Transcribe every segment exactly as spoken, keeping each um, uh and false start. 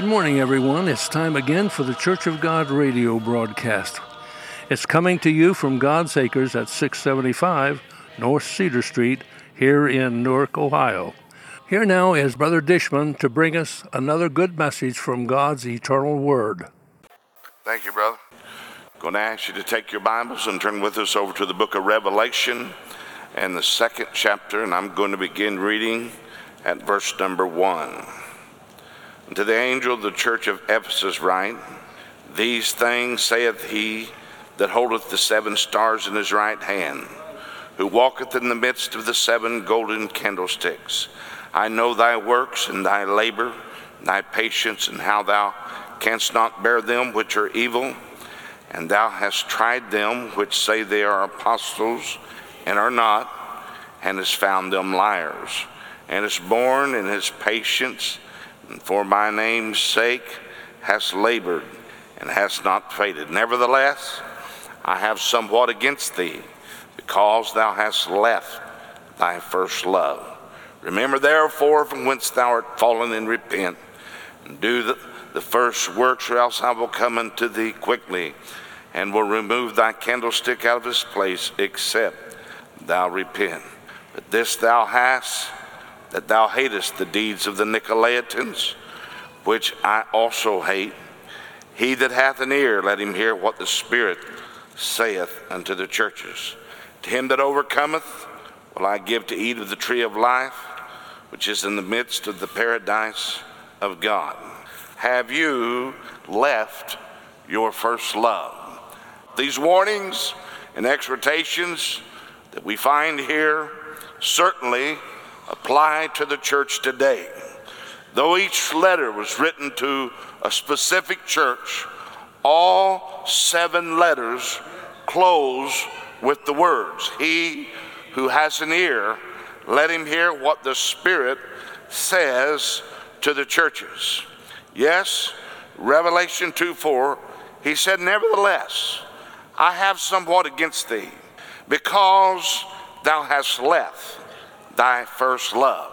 morning, everyone. It's time again for the Church of God radio broadcast. It's coming to you from God's Acres at six seventy-five North Cedar Street here in Newark, Ohio. Here now is Brother Dishman to bring us another good message from God's eternal Word. Thank you, brother. I'm going to ask you to take your Bibles and turn with us over to the book of Revelation and the second chapter, and I'm going to begin reading at verse number one. And to the angel of the church of Ephesus write, These things saith he that holdeth the seven stars in his right hand, who walketh in the midst of the seven golden candlesticks. I know thy works and thy labor, thy patience, and how thou canst not bear them which are evil, and thou hast tried them which say they are apostles and are not, and hast found them liars, and hast borne in his patience, and for my name's sake hast labored, and hast not fainted. Nevertheless, I have somewhat against thee, because thou hast left thy first love. Remember therefore from whence thou art fallen, and repent, and do the, the first works, or else I will come unto thee quickly, and will remove thy candlestick out of his place, except thou repent. But this thou hast, that thou hatest the deeds of the Nicolaitans, which I also hate. He that hath an ear, let him hear what the Spirit saith unto the churches. To him that overcometh will I give to eat of the tree of life, which is in the midst of the paradise of God. Have you left your first love? These warnings and exhortations that we find here certainly apply to the church today. Though each letter was written to a specific church, all seven letters close with the words, He who has an ear, let him hear what the Spirit says to the churches. Yes, Revelation two four, he said, Nevertheless, I have somewhat against thee, because thou hast left thy first love.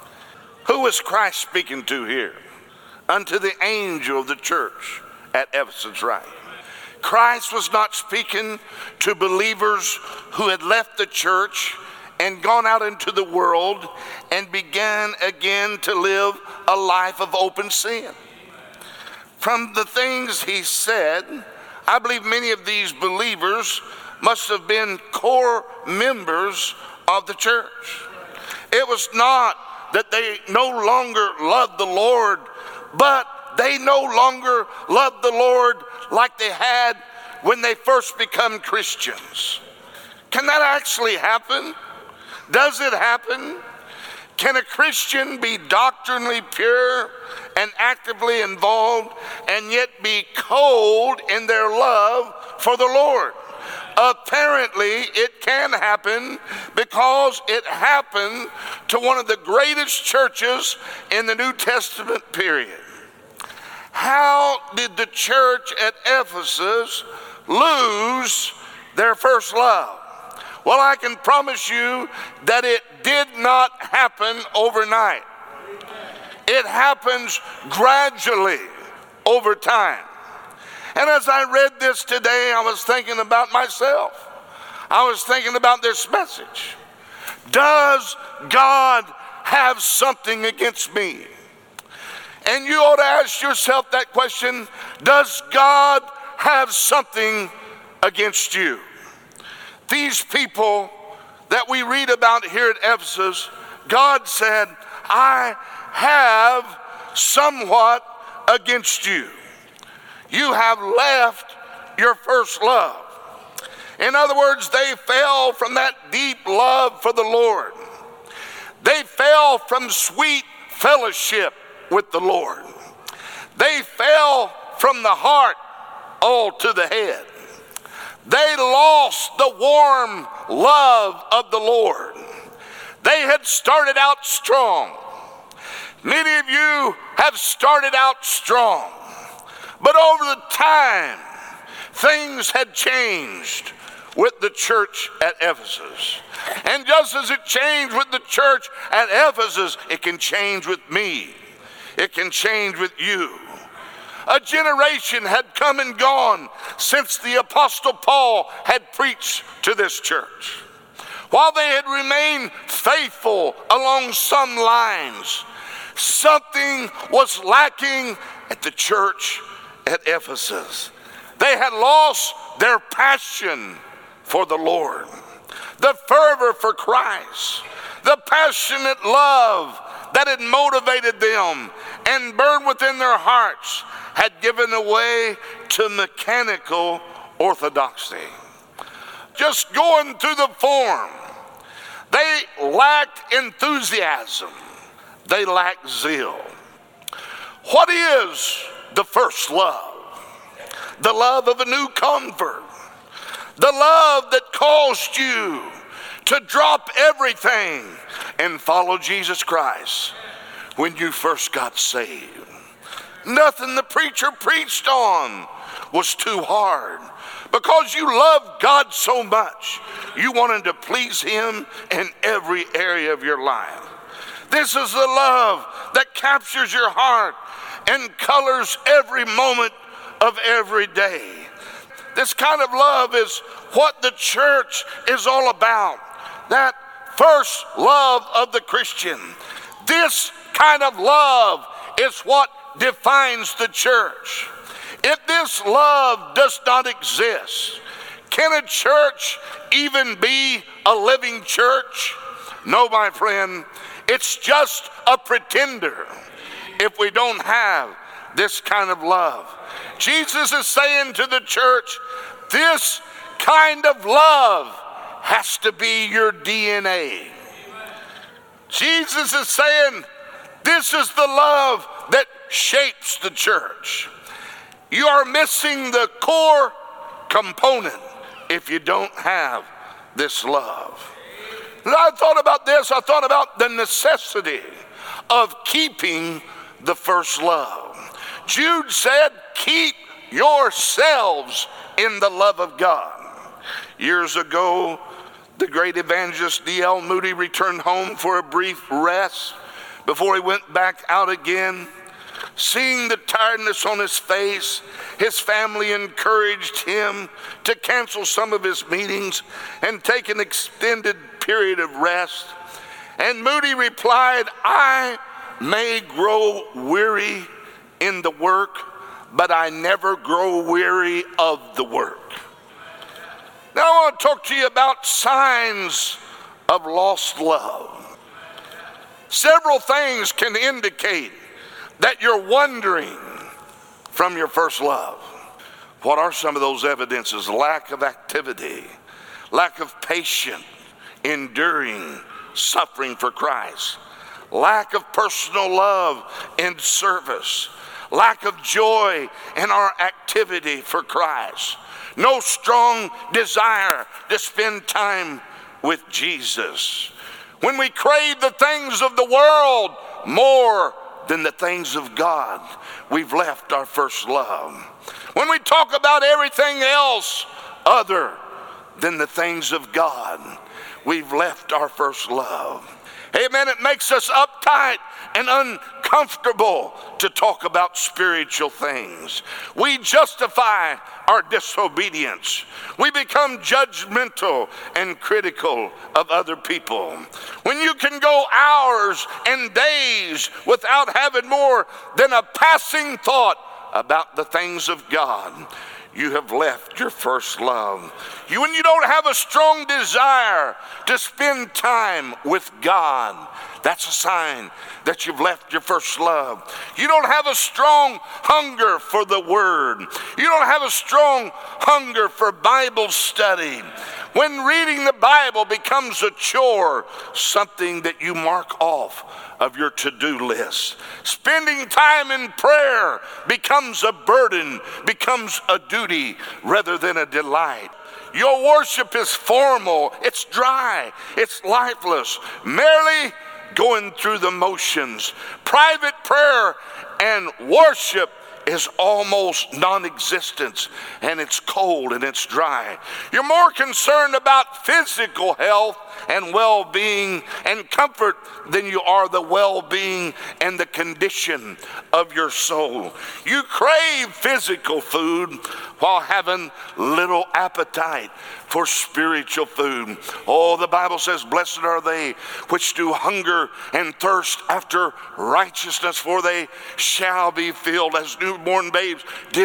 Who is Christ speaking to here? Unto the angel of the church at Ephesus, right? Christ was not speaking to believers who had left the church and gone out into the world and began again to live a life of open sin. From the things he said, I believe many of these believers must have been core members of the church. It was not that they no longer loved the Lord, but they no longer loved the Lord like they had when they first become Christians. Can that actually happen? Does it happen? Can a Christian be doctrinally pure and actively involved and yet be cold in their love for the Lord? Apparently, it can happen, because it happened to one of the greatest churches in the New Testament period. How did the church at Ephesus lose their first love? Well, I can promise you that it did not happen overnight. It happens gradually over time. And as I read this today, I was thinking about myself. I was thinking about this message. Does God have something against me? And you ought to ask yourself that question. Does God have something against you? These people that we read about here at Ephesus, God said, I have somewhat against you. You have left your first love. In other words, they fell from that deep love for the Lord. They fell from sweet fellowship with the Lord. They fell from the heart all to the head. They lost the warm love of the Lord. They had started out strong. Many of you have started out strong. But over the time, things had changed with the church at Ephesus. And just as it changed with the church at Ephesus, it can change with me. It can change with you. A generation had come and gone since the Apostle Paul had preached to this church. While they had remained faithful along some lines, something was lacking at the church at Ephesus. They had lost their passion for the Lord, the fervor for Christ, the passionate love that had motivated them and burned within their hearts had given way to mechanical orthodoxy. Just going through the form. They lacked enthusiasm. They lacked zeal. What is the first love? The love of a new convert. The love that caused you to drop everything and follow Jesus Christ when you first got saved. Nothing the preacher preached on was too hard, because you loved God so much, you wanted to please Him in every area of your life. This is the love that captures your heart and colors every moment of every day. This kind of love is what the church is all about. That first love of the Christian. This kind of love is what defines the church. If this love does not exist, can a church even be a living church? No, my friend, it's just a pretender if we don't have this kind of love. Jesus is saying to the church, this kind of love has to be your D N A. Jesus is saying, this is the love that shapes the church. You are missing the core component if you don't have this love. And I thought about this, I thought about the necessity of keeping the first love. Jude said, keep yourselves in the love of God. Years ago, the great evangelist D L Moody returned home for a brief rest before he went back out again. Seeing the tiredness on his face, his family encouraged him to cancel some of his meetings and take an extended period of rest. And Moody replied, I may grow weary in the work, but I never grow weary of the work. Now I want to talk to you about signs of lost love. Several things can indicate that you're wandering from your first love. What are some of those evidences? Lack of activity, lack of patience, enduring suffering for Christ, lack of personal love and service, lack of joy in our activity for Christ, no strong desire to spend time with Jesus. When we crave the things of the world more than the things of God, we've left our first love. When we talk about everything else other than the things of God, we've left our first love. Amen. It makes us uptight and uncomfortable to talk about spiritual things. We justify our disobedience. We become judgmental and critical of other people. When you can go hours and days without having more than a passing thought about the things of God, you have left your first love. You, when you don't have a strong desire to spend time with God, that's a sign that you've left your first love. You don't have a strong hunger for the Word. You don't have a strong hunger for Bible study. When reading the Bible becomes a chore, something that you mark off of your to-do list. Spending time in prayer becomes a burden, becomes a duty rather than a delight. Your worship is formal, it's dry, it's lifeless, merely going through the motions. Private prayer and worship is almost non-existent, and it's cold and it's dry. You're more concerned about physical health and well-being and comfort than you are the well-being and the condition of your soul. You crave physical food while having little appetite for spiritual food. Oh, the Bible says, blessed are they which do hunger and thirst after righteousness, for they shall be filled. As newborn babes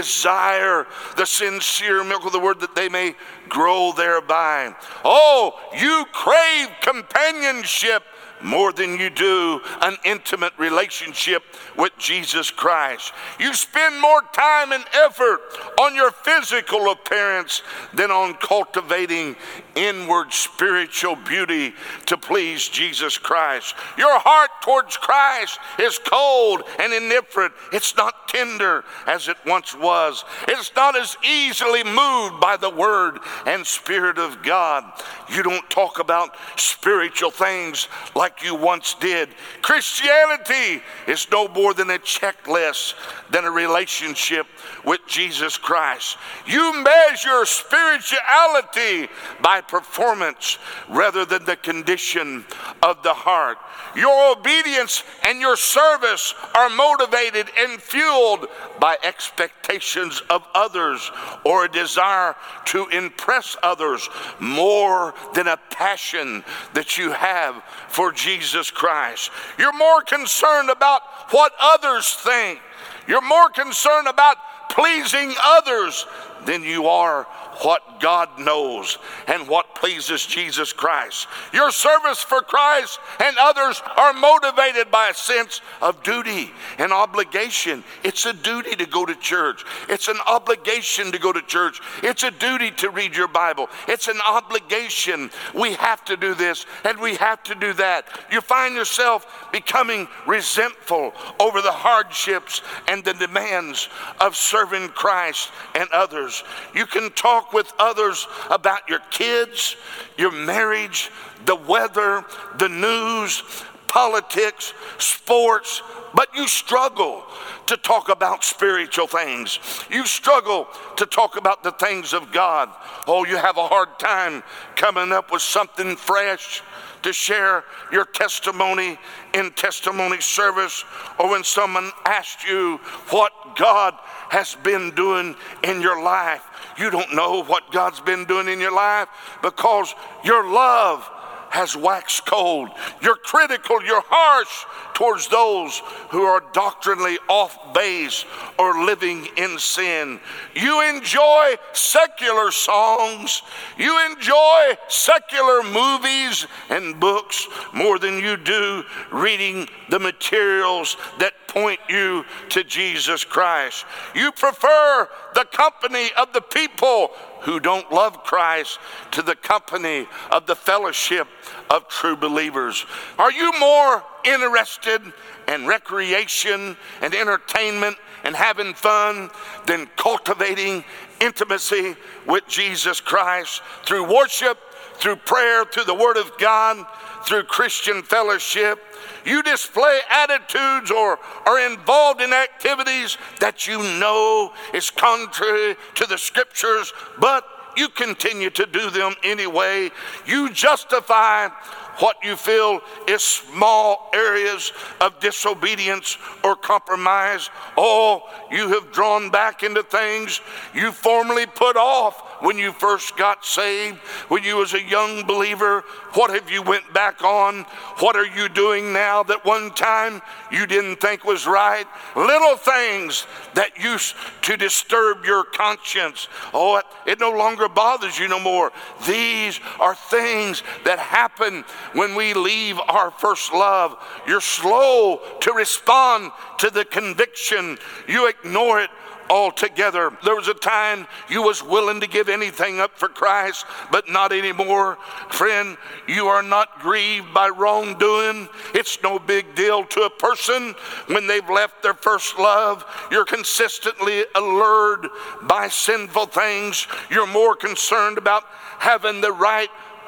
desire the sincere milk of the word, that they may grow thereby. Oh, you crave companionship more than you do an intimate relationship with Jesus Christ. You spend more time and effort on your physical appearance than on cultivating inward spiritual beauty to please Jesus Christ. Your heart towards Christ is cold and indifferent. It's not tender as it once was. It's not as easily moved by the Word and Spirit of God. You don't talk about spiritual things like you once did. Christianity is no more than a checklist than a relationship with Jesus Christ. You measure spirituality by performance rather than the condition of the heart. Your obedience and your service are motivated and fueled by expectations of others or a desire to impress others more than a passion that you have for Jesus Christ. You're more concerned about what others think. You're more concerned about pleasing others than you are what God knows and what pleases Jesus Christ. Your service for Christ and others are motivated by a sense of duty and obligation. It's a duty to go to church. It's an obligation to go to church. It's a duty to read your Bible. It's an obligation. We have to do this and we have to do that. You find yourself becoming resentful over the hardships and the demands of serving Christ and others. You can talk with others about your kids, your marriage, the weather, the news, politics, sports, but you struggle to talk about spiritual things. You struggle to talk about the things of God. Oh, you have a hard time coming up with something fresh to share your testimony in testimony service, or when someone asks you what God has been doing in your life. You don't know what God's been doing in your life because your love has waxed cold. You're critical, you're harsh towards those who are doctrinally off base or living in sin. You enjoy secular songs. You enjoy secular movies and books more than you do reading the materials that point you to Jesus Christ. You prefer the company of the people who don't love Christ to the company of the fellowship of true believers. Are you more interested in recreation and entertainment and having fun than cultivating intimacy with Jesus Christ through worship, through prayer, through the Word of God, through Christian fellowship? You display attitudes or are involved in activities that you know is contrary to the Scriptures, but you continue to do them anyway. You justify what you feel is small areas of disobedience or compromise. Oh, you have drawn back into things you formerly put off when you first got saved, when you was a young believer. What have you went back on? What are you doing now that one time you didn't think was right? Little things that used to disturb your conscience. Oh, it, it no longer bothers you no more. These are things that happen when we leave our first love. You're slow to respond to the conviction. You ignore it altogether. There was a time you was willing to give anything up for Christ, but not anymore. Friend, you are not grieved by wrongdoing. It's no big deal to a person when they've left their first love. You're consistently allured by sinful things. You're more concerned about having the right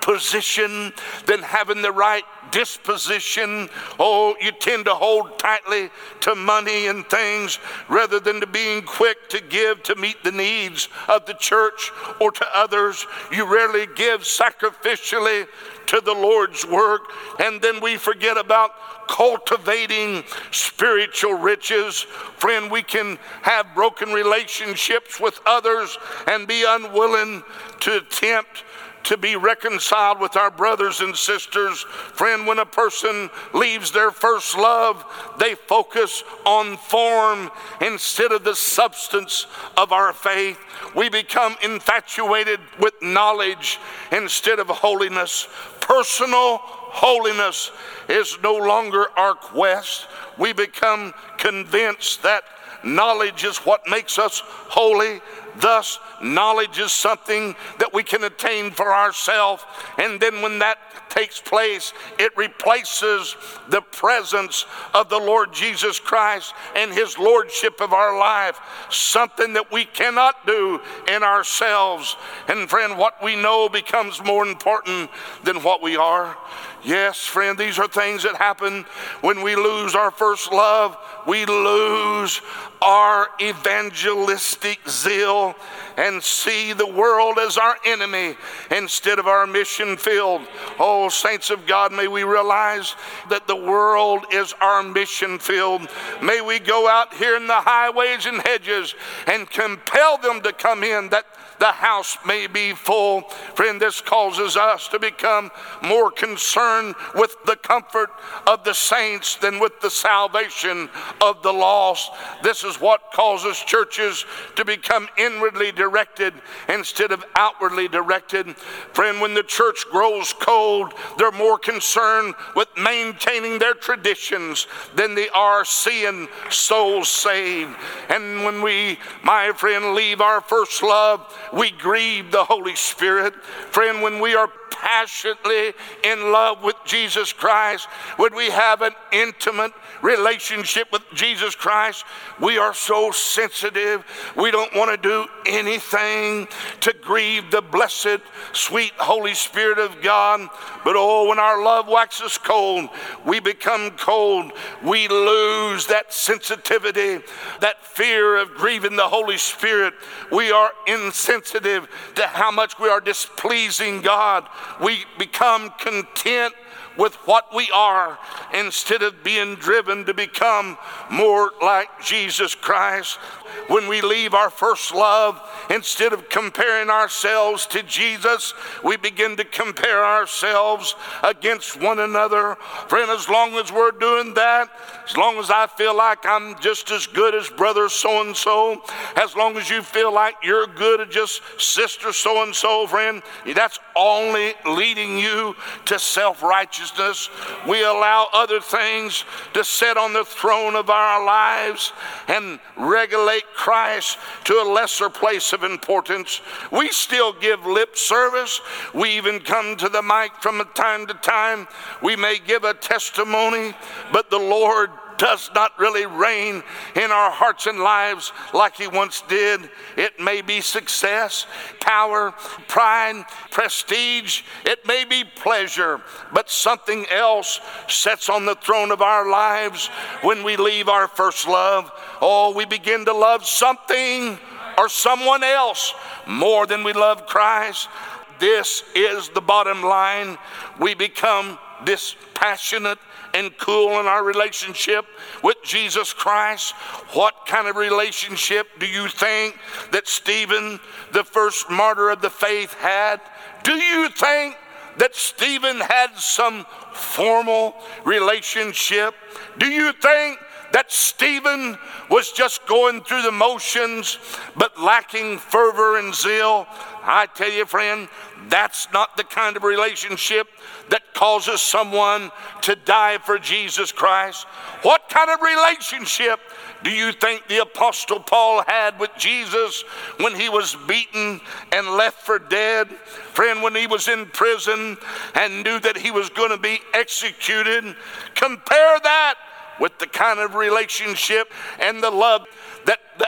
position than having the right disposition. Oh, you tend to hold tightly to money and things rather than to being quick to give to meet the needs of the church or to others. You rarely give sacrificially to the Lord's work. And then we forget about cultivating spiritual riches. Friend, we can have broken relationships with others and be unwilling to attempt to be reconciled with our brothers and sisters. Friend, when a person leaves their first love, they focus on form instead of the substance of our faith. We become infatuated with knowledge instead of holiness. Personal holiness is no longer our quest. We become convinced that knowledge is what makes us holy. Thus, knowledge is something that we can attain for ourselves. And then when that takes place, it replaces the presence of the Lord Jesus Christ and his lordship of our life, something that we cannot do in ourselves. And friend, what we know becomes more important than what we are. Yes, friend, these are things that happen when we lose our first love. We lose our evangelistic zeal and see the world as our enemy instead of our mission field. Oh, saints of God, may we realize that the world is our mission field. May we go out here in the highways and hedges and compel them to come in, that the house may be full. Friend, this causes us to become more concerned with the comfort of the saints than with the salvation of the lost. This is what causes churches to become inwardly directed instead of outwardly directed. Friend, when the church grows cold, they're more concerned with maintaining their traditions than they are seeing souls saved. And when we, my friend, leave our first love, we grieve the Holy Spirit. Friend, when we are passionately in love with Jesus Christ, when we have an intimate relationship with Jesus Christ, we are so sensitive. We don't want to do anything to grieve the blessed, sweet Holy Spirit of God. But oh, when our love waxes cold, we become cold. We lose that sensitivity, that fear of grieving the Holy Spirit. We are insensitive to how much we are displeasing God. We become content with what we are instead of being driven to become more like Jesus Christ. When we leave our first love, instead of comparing ourselves to Jesus, we begin to compare ourselves against one another. Friend, as long as we're doing that, as long as I feel like I'm just as good as brother so-and-so, as long as you feel like you're good as just sister so-and-so, friend, that's only leading you to self-righteousness. We allow other things to sit on the throne of our lives and regulate Christ to a lesser place of importance. We still give lip service. We even come to the mic from time to time. We may give a testimony, but the Lord does not really reign in our hearts and lives like he once did. It may be success, power, pride, prestige. It may be pleasure, but something else sits on the throne of our lives when we leave our first love. Oh, we begin to love something or someone else more than we love Christ. This is the bottom line. We become dispassionate and cool in our relationship with Jesus Christ. What kind of relationship do you think that Stephen, the first martyr of the faith, had? Do you think that Stephen had some formal relationship? Do you think that Stephen was just going through the motions but lacking fervor and zeal? I tell you, friend, that's not the kind of relationship that causes someone to die for Jesus Christ. What kind of relationship do you think the Apostle Paul had with Jesus when he was beaten and left for dead? Friend, when he was in prison and knew that he was going to be executed, compare that with the kind of relationship and the love that the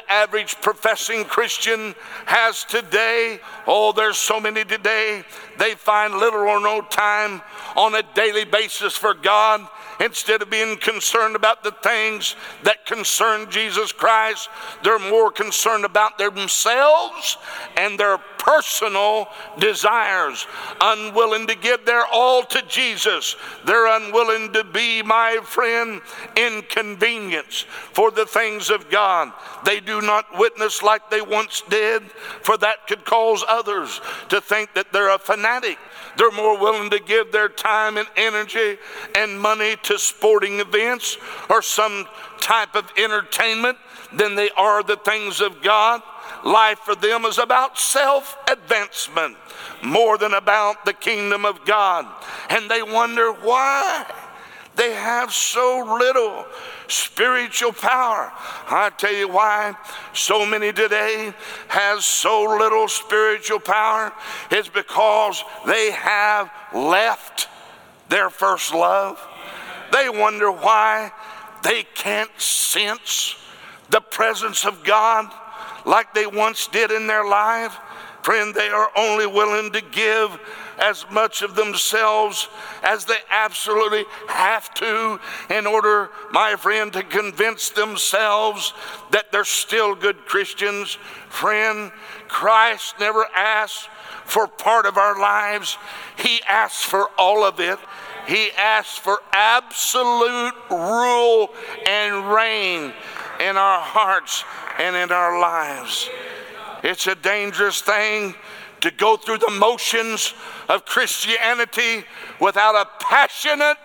average professing Christian has today. Oh, there's so many today. They find little or no time on a daily basis for God. Instead of being concerned about the things that concern Jesus Christ, they're more concerned about themselves and their personal desires, unwilling to give their all to Jesus. They're unwilling to be, my friend, inconvenienced for the things of God. They do not witness like they once did, for that could cause others to think that they're a fanatic. They're more willing to give their time and energy and money to sporting events or some type of entertainment than they are the things of God. Life for them is about self-advancement more than about the kingdom of God. And they wonder why they have so little spiritual power. I tell you why so many today has so little spiritual power. It's because they have left their first love. They wonder why they can't sense the presence of God like they once did in their life. Friend, they are only willing to give as much of themselves as they absolutely have to in order, my friend, to convince themselves that they're still good Christians. Friend, Christ never asks for part of our lives. He asks for all of it. He asks for absolute rule and reign in our hearts and in our lives. It's a dangerous thing to go through the motions of Christianity without a passionate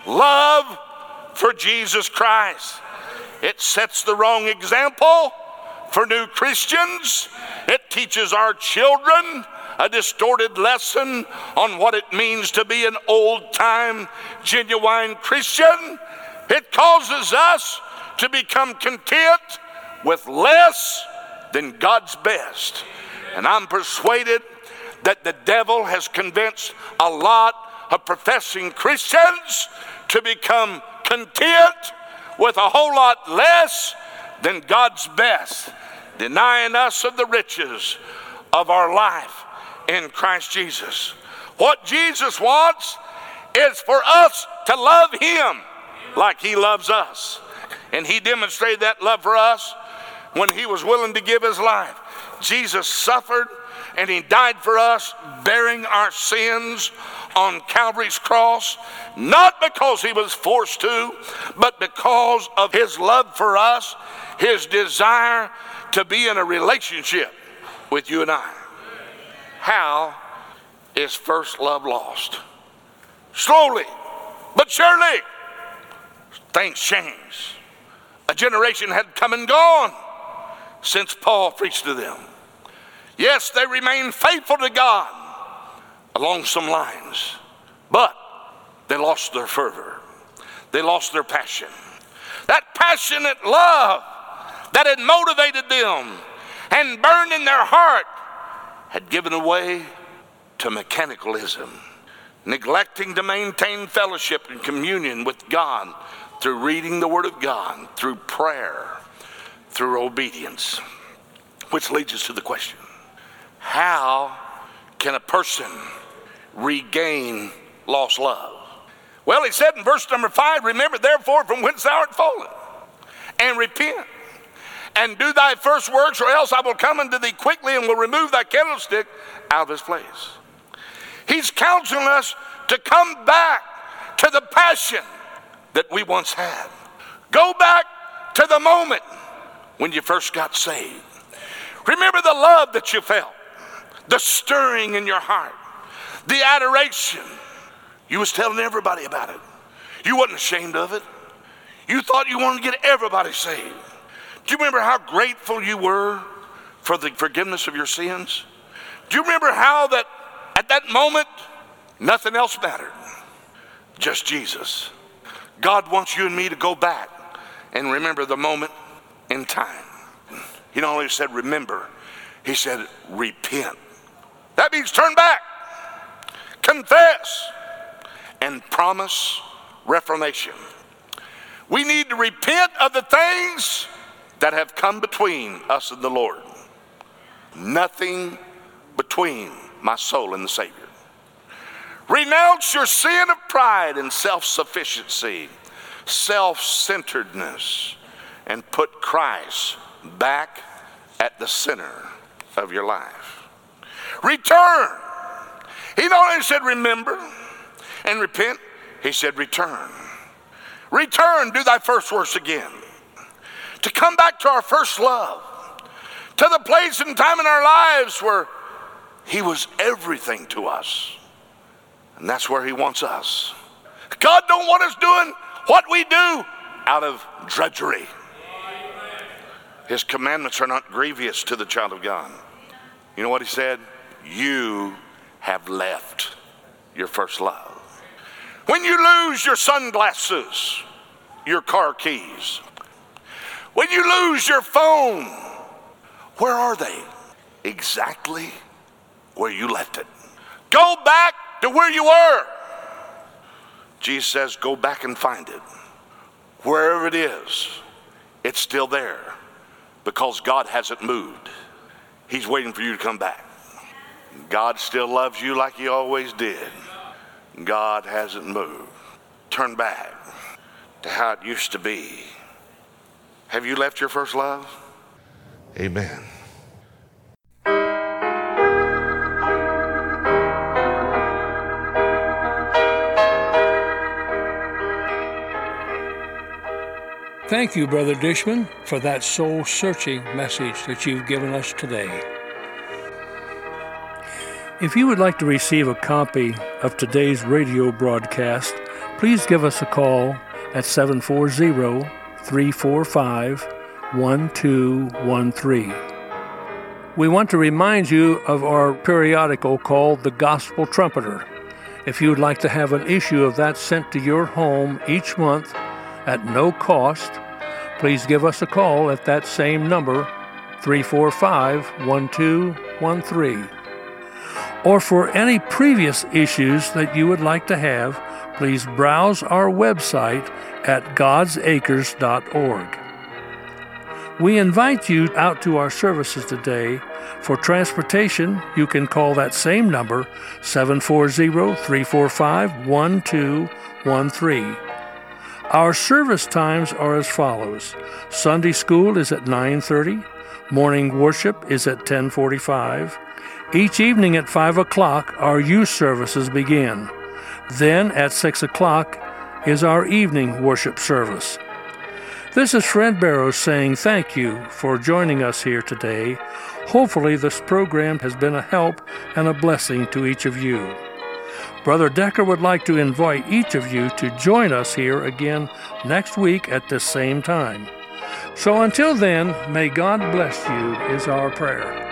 love for Jesus Christ. It sets the wrong example for new Christians. It teaches our children a distorted lesson on what it means to be an old-time, genuine Christian. It causes us to become content with less than God's best. And I'm persuaded that the devil has convinced a lot of professing Christians to become content with a whole lot less than God's best, denying us of the riches of our life in Christ Jesus. What Jesus wants is for us to love him like he loves us. And he demonstrated that love for us when he was willing to give his life. Jesus suffered and he died for us, bearing our sins on Calvary's cross, not because he was forced to, but because of his love for us, his desire to be in a relationship with you and I. How is first love lost? Slowly, but surely, things change. A generation had come and gone since Paul preached to them. Yes, they remained faithful to God along some lines, but they lost their fervor. They lost their passion. That passionate love that had motivated them and burned in their heart had given way to mechanicalism, neglecting to maintain fellowship and communion with God through reading the Word of God, through prayer, through obedience. Which leads us to the question, how can a person regain lost love? Well, he said in verse number five, remember therefore from whence thou art fallen, and repent, and do thy first works, or else I will come unto thee quickly and will remove thy candlestick out of his place. He's counseling us to come back to the passion that we once had. Go back to the moment when you first got saved. Remember the love that you felt, the stirring in your heart, the adoration. You was telling everybody about it. You wasn't ashamed of it. You thought you wanted to get everybody saved. Do you remember how grateful you were for the forgiveness of your sins? Do you remember how that at that moment, nothing else mattered? Just Jesus. God wants you and me to go back and remember the moment in time. He not only said remember, he said repent. That means turn back, confess, and promise reformation. We need to repent of the things that have come between us and the Lord. Nothing between my soul and the Savior. Renounce your sin of pride and self-sufficiency, self-centeredness, and put Christ back at the center of your life. Return. He not only said remember and repent, he said return. Return, do thy first works again. To come back to our first love, to the place and time in our lives where he was everything to us. And that's where he wants us. God don't want us doing what we do out of drudgery. His commandments are not grievous to the child of God. You know what he said? You have left your first love. When you lose your sunglasses, your car keys, when you lose your phone, where are they? Exactly where you left it. Go back to where you were. Jesus says, go back and find it. Wherever it is, it's still there because God hasn't moved. He's waiting for you to come back. God still loves you like he always did. God hasn't moved. Turn back to how it used to be. Have you left your first love? Amen. Thank you, Brother Dishman, for that soul-searching message that you've given us today. If you would like to receive a copy of today's radio broadcast, please give us a call at seven four zero, three four five, one two one three. We want to remind you of our periodical called The Gospel Trumpeter. If you would like to have an issue of that sent to your home each month at no cost, please give us a call at that same number, three four five, one two one three. Or for any previous issues that you would like to have, please browse our website at gods acres dot org. We invite you out to our services today. For transportation, you can call that same number, seven four zero, three four five, one two one three. Our service times are as follows. Sunday school is at nine thirty. Morning worship is at ten forty-five. Each evening at five o'clock, our youth services begin. Then at six o'clock is our evening worship service. This is Fred Barrows saying thank you for joining us here today. Hopefully this program has been a help and a blessing to each of you. Brother Decker would like to invite each of you to join us here again next week at this same time. So until then, may God bless you is our prayer.